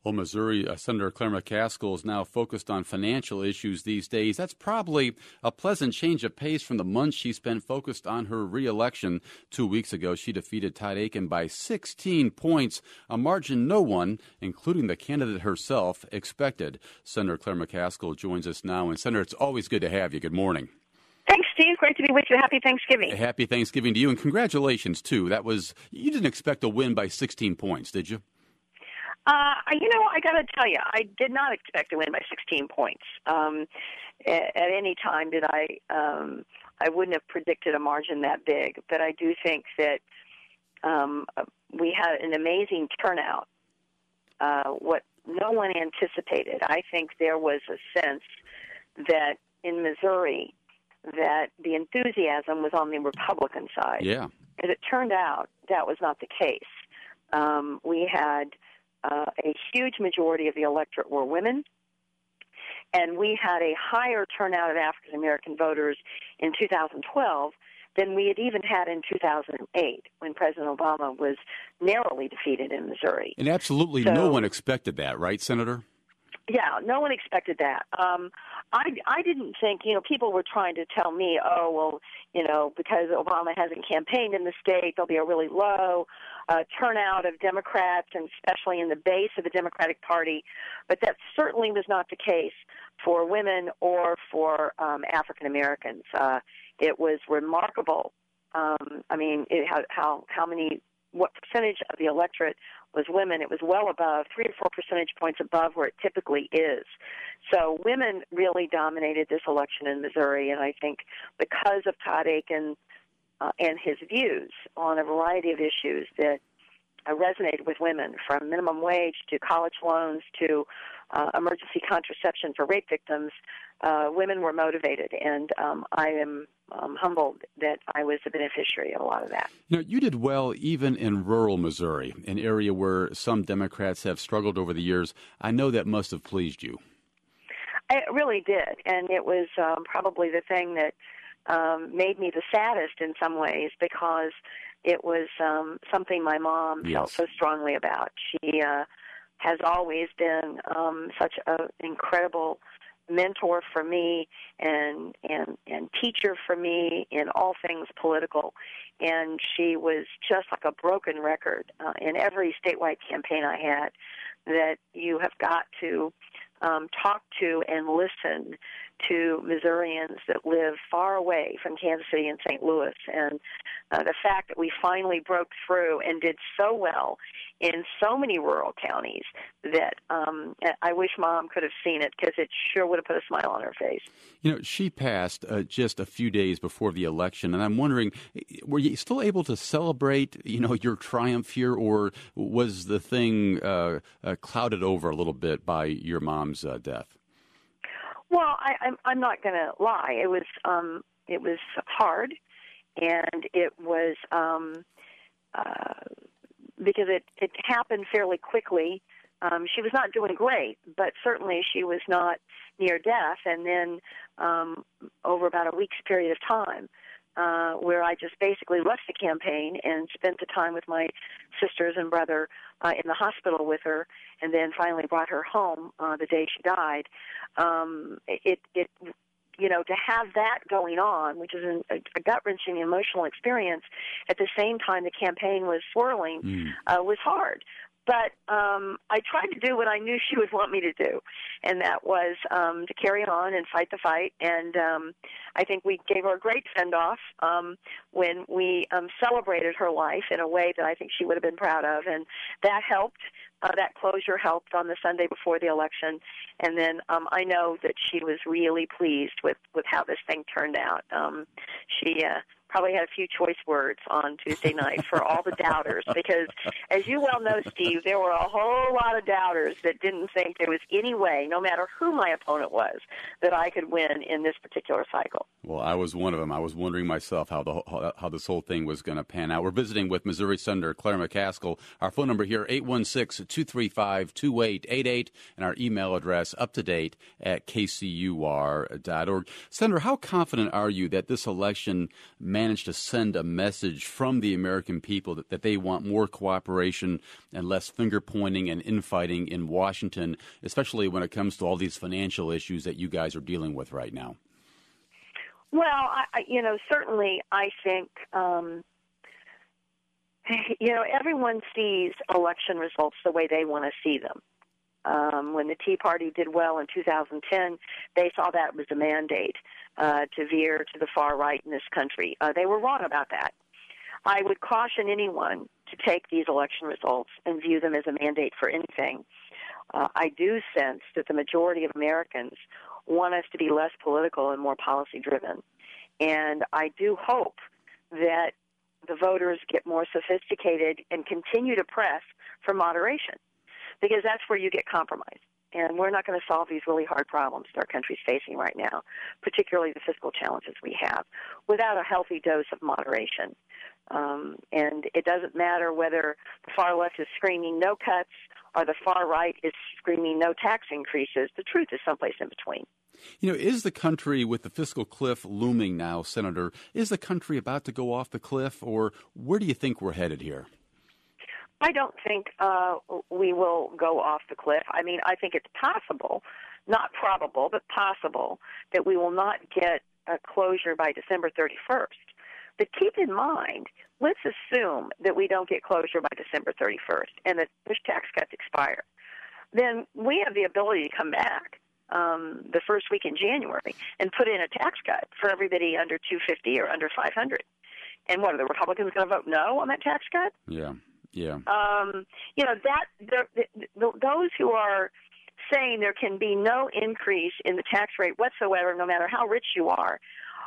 Well, Missouri Senator Claire McCaskill is now focused on financial issues these days. That's probably a pleasant change of pace from the months she spent focused on her reelection. 2 weeks ago, she defeated Todd Akin by 16 points, a margin no one, including the candidate herself, expected. Senator Claire McCaskill joins us now. And, Senator, it's always good to have you. Good morning. Thanks, Steve. Great to be with you. Happy Thanksgiving. Happy Thanksgiving to you, and congratulations, too. You didn't expect a win by 16 points, did you? I got to tell you, I did not expect to win by 16 points. At any time did I wouldn't have predicted a margin that big, but I do think that we had an amazing turnout, what no one anticipated. I think there was a sense that in Missouri that the enthusiasm was on the Republican side. Yeah. As it turned out, that was not the case. We had a huge majority of the electorate were women, and we had a higher turnout of African American voters in 2012 than we had even had in 2008 when President Obama was narrowly defeated in Missouri. And absolutely no one expected that, right, Senator? Yeah, no one expected that. I didn't think, people were trying to tell me, because Obama hasn't campaigned in the state, there'll be a really low turnout of Democrats, and especially in the base of the Democratic Party. But that certainly was not the case for women or for African Americans. It was remarkable. What percentage of the electorate was women? It was well above, 3 or 4 percentage points above where it typically is. So women really dominated this election in Missouri, and I think because of Todd Akin and his views on a variety of issues that resonated with women, from minimum wage to college loans to emergency contraception for rape victims, women were motivated, and I am humbled that I was the beneficiary of a lot of that. You did well even in rural Missouri, an area where some Democrats have struggled over the years. I know that must have pleased you. It really did, and it was probably the thing that made me the saddest in some ways, because it was something my mom felt so strongly about. She has always been such an incredible mentor for me and teacher for me in all things political, and she was just like a broken record in every statewide campaign I had, that you have got to talk to and listen to Missourians that live far away from Kansas City and St. Louis. And the fact that we finally broke through and did so well in so many rural counties that I wish Mom could have seen it, because it sure would have put a smile on her face. She passed just a few days before the election, and I'm wondering, were you still able to celebrate, your triumph here, or was the thing clouded over a little bit by your mom's death? Well, I'm not going to lie. It was hard, and it was because it happened fairly quickly. She was not doing great, but certainly she was not near death. And then over about a week's period of time, where I just basically left the campaign and spent the time with my sisters and brother in the hospital with her, and then finally brought her home the day she died. To have that going on, which is a gut-wrenching emotional experience, at the same time the campaign was swirling, was hard. But I tried to do what I knew she would want me to do, and that was to carry on and fight the fight. And I think we gave her a great send-off when we celebrated her life in a way that I think she would have been proud of, and that helped. That closure helped on the Sunday before the election. And then I know that she was really pleased with how this thing turned out. She probably had a few choice words on Tuesday night for all the doubters, because, as you well know, Steve, there were a whole lot of doubters that didn't think there was any way, no matter who my opponent was, that I could win in this particular cycle. Well, I was one of them. I was wondering myself how this whole thing was going to pan out. We're visiting with Missouri Senator Claire McCaskill. Our phone number here, 816-235-2888, and our email address, uptodate@kcur.org. Senator, how confident are you that this election managed to send a message from the American people that they want more cooperation and less finger-pointing and infighting in Washington, especially when it comes to all these financial issues that you guys are dealing with right now? Well, certainly I think, everyone sees election results the way they want to see them. When the Tea Party did well in 2010, they saw that was a mandate to veer to the far right in this country. They were wrong about that. I would caution anyone to take these election results and view them as a mandate for anything. I do sense that the majority of Americans want us to be less political and more policy-driven. And I do hope that the voters get more sophisticated and continue to press for moderation, because that's where you get compromise. And we're not going to solve these really hard problems that our country's facing right now, particularly the fiscal challenges we have, without a healthy dose of moderation. And it doesn't matter whether the far left is screaming no cuts or the far right is screaming no tax increases. The truth is someplace in between. Is the country, with the fiscal cliff looming now, Senator, is the country about to go off the cliff, or where do you think we're headed here? I don't think we will go off the cliff. I mean, I think it's possible, not probable, but possible, that we will not get a closure by December 31st. But keep in mind, let's assume that we don't get closure by December 31st and that those tax cuts expire. Then we have the ability to come back the first week in January and put in a tax cut for everybody under 250 or under 500. And what, are the Republicans going to vote no on that tax cut? Yeah. Those who are saying there can be no increase in the tax rate whatsoever, no matter how rich you are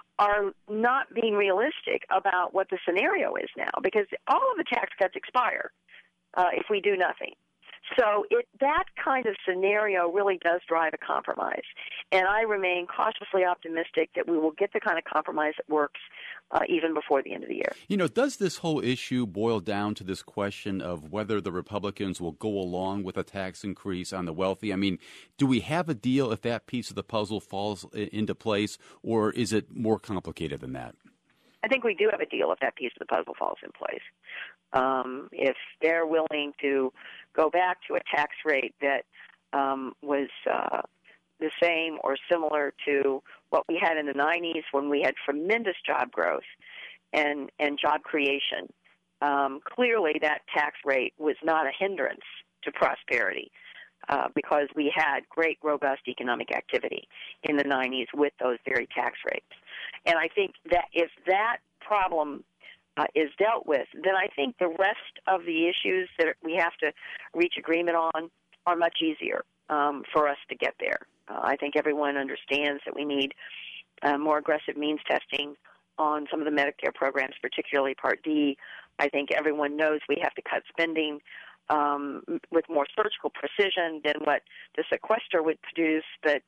not being realistic about what the scenario is now, because all of the tax cuts expire if we do nothing. So that kind of scenario really does drive a compromise. And I remain cautiously optimistic that we will get the kind of compromise that works even before the end of the year. Does this whole issue boil down to this question of whether the Republicans will go along with a tax increase on the wealthy? I mean, do we have a deal if that piece of the puzzle falls into place, or is it more complicated than that? I think we do have a deal if that piece of the puzzle falls in place. If they're willing to go back to a tax rate that was the same or similar to what we had in the 90s when we had tremendous job growth and job creation, clearly that tax rate was not a hindrance to prosperity because we had great, robust economic activity in the 90s with those very tax rates. And I think that if that problem is dealt with, then I think the rest of the issues that we have to reach agreement on are much easier for us to get there. I think everyone understands that we need more aggressive means testing on some of the Medicare programs, particularly Part D. I think everyone knows we have to cut spending with more surgical precision than what the sequester would produce. But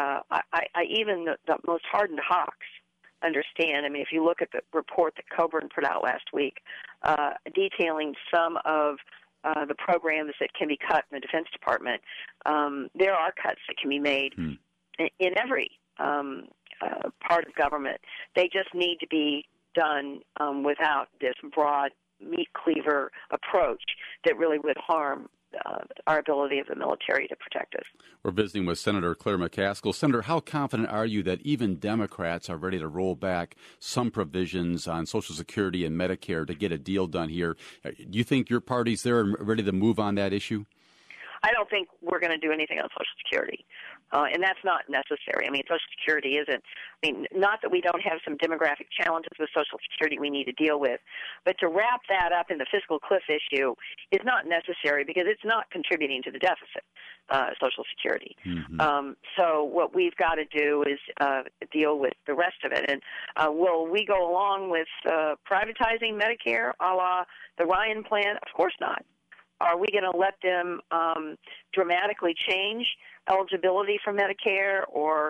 even the most hardened hawks understand. I mean, if you look at the report that Coburn put out last week detailing some of the programs that can be cut in the Defense Department, there are cuts that can be made in every part of government. They just need to be done without this broad meat cleaver approach that really would harm our ability of the military to protect us. We're visiting with Senator Claire McCaskill. Senator, how confident are you that even Democrats are ready to roll back some provisions on Social Security and Medicare to get a deal done here? Do you think your party's there and ready to move on that issue? I don't think we're going to do anything on Social Security, and that's not necessary. I mean, Social Security isn't, not that we don't have some demographic challenges with Social Security we need to deal with, but to wrap that up in the fiscal cliff issue is not necessary because it's not contributing to the deficit, Social Security. Mm-hmm. So what we've got to do is deal with the rest of it. And will we go along with privatizing Medicare a la the Ryan plan? Of course not. Are we going to let them dramatically change eligibility for Medicare or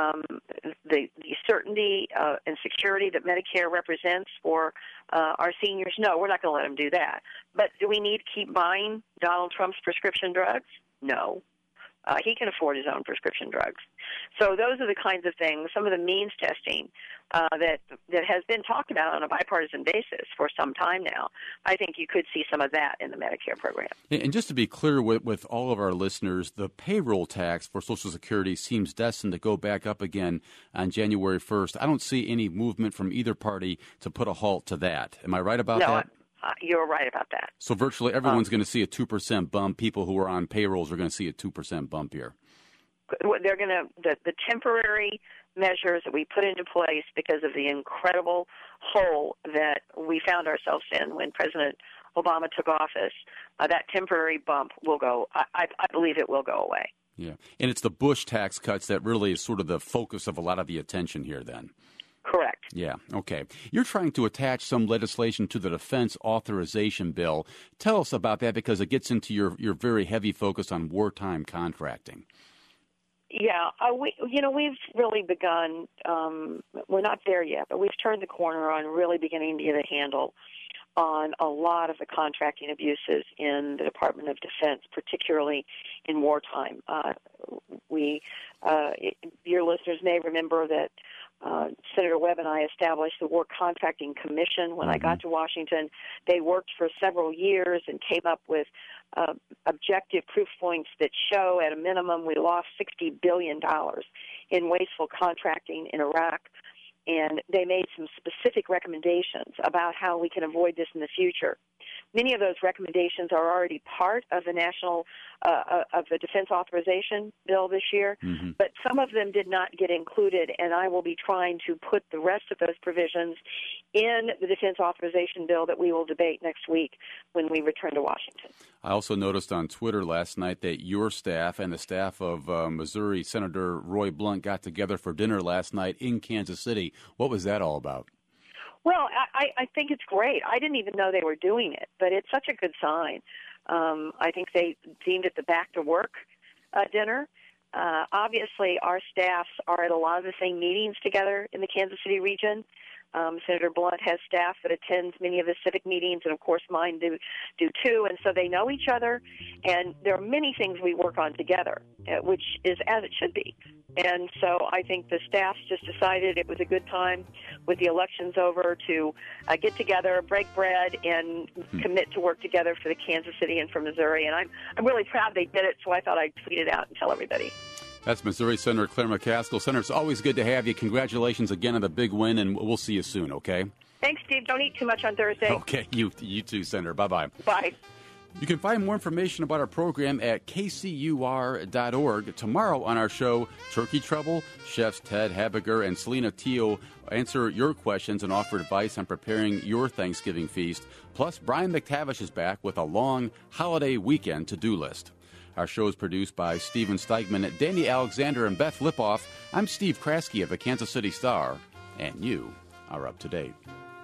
the certainty and security that Medicare represents for our seniors? No, we're not going to let them do that. But do we need to keep buying Donald Trump's prescription drugs? No. He can afford his own prescription drugs. So those are the kinds of things, some of the means testing that has been talked about on a bipartisan basis for some time now. I think you could see some of that in the Medicare program. And just to be clear with all of our listeners, the payroll tax for Social Security seems destined to go back up again on January 1st. I don't see any movement from either party to put a halt to that. Am I right about that? You're right about that. So virtually everyone's going to see a 2% bump. People who are on payrolls are going to see a 2% bump here. They're going to the temporary measures that we put into place because of the incredible hole that we found ourselves in when President Obama took office. That temporary bump will go. I believe it will go away. Yeah, and it's the Bush tax cuts that really is sort of the focus of a lot of the attention here. Then. Correct. Yeah, okay. You're trying to attach some legislation to the Defense Authorization Bill. Tell us about that because it gets into your very heavy focus on wartime contracting. Yeah, we've really begun, we're not there yet, but we've turned the corner on really beginning to get a handle on a lot of the contracting abuses in the Department of Defense, particularly in wartime. Your listeners may remember that Senator Webb and I established the War Contracting Commission when I got to Washington. They worked for several years and came up with objective proof points that show at a minimum we lost $60 billion in wasteful contracting in Iraq. And they made some specific recommendations about how we can avoid this in the future. Many of those recommendations are already part of the of the Defense Authorization Bill this year, but some of them did not get included, and I will be trying to put the rest of those provisions in the Defense Authorization Bill that we will debate next week when we return to Washington. I also noticed on Twitter last night that your staff and the staff of Missouri Senator Roy Blunt got together for dinner last night in Kansas City. What was that all about? Well, I think it's great. I didn't even know they were doing it, but it's such a good sign. I think they deemed it the Back to Work dinner. Obviously, our staffs are at a lot of the same meetings together in the Kansas City region. Senator Blunt has staff that attends many of the civic meetings, and of course mine do too, and so they know each other, and there are many things we work on together, which is as it should be. And so I think the staffs just decided it was a good time with the elections over to get together, break bread, and commit to work together for the Kansas City and for Missouri, and I'm really proud they did it, so I thought I'd tweet it out and tell everybody. That's Missouri Senator Claire McCaskill. Senator, it's always good to have you. Congratulations again on the big win, and we'll see you soon, okay? Thanks, Steve. Don't eat too much on Thursday. Okay, you too, Senator. Bye-bye. Bye. You can find more information about our program at kcur.org. Tomorrow on our show, Turkey Trouble, chefs Ted Habiger and Selena Teo answer your questions and offer advice on preparing your Thanksgiving feast. Plus, Brian McTavish is back with a long holiday weekend to-do list. Our show is produced by Steven Steigman, Danny Alexander, and Beth Lipoff. I'm Steve Kraske of the Kansas City Star, and you are up to date.